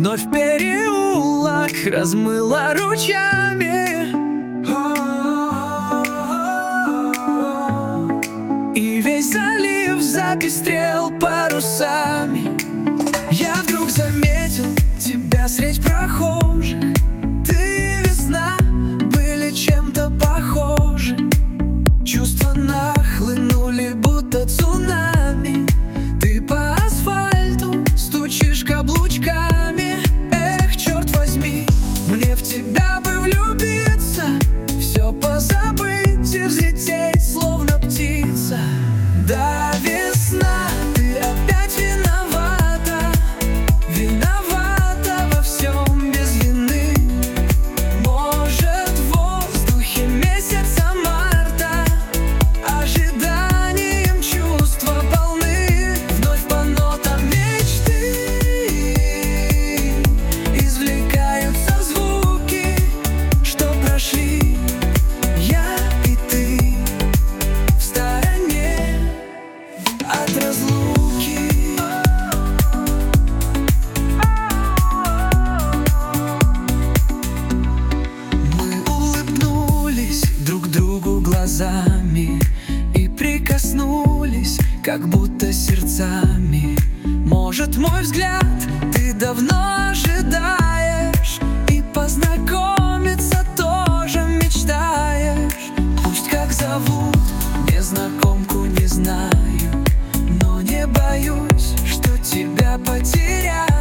Вновь переулок размыло ручьями, и весь залив запестрел парусами. Я вдруг заметил тебя средь прохожих. Ты, весна, были чем-то похожи. Чувства нахлынули, будто цунами. Ты по асфальту стучишь каблучками. Эх, черт возьми, мне в тебя бы влюбиться, все позабыть и взлететь, словно птица. Да, весна, ты опять виновата, виновата во всем без вины. Может, в воздухе месяца марта ожиданием чувства полны. Вновь по нотам мечты извлекаются звуки, что прошли я и ты в стороне от разлуки. Мы улыбнулись друг другу глазами и прикоснулись, как будто сердцами. Может, мой взгляд ты давно ожидаешь, и познакомиться тоже мечтаешь. Пусть как зовут незнакомку не знаю, но не боюсь, что тебя потеряю.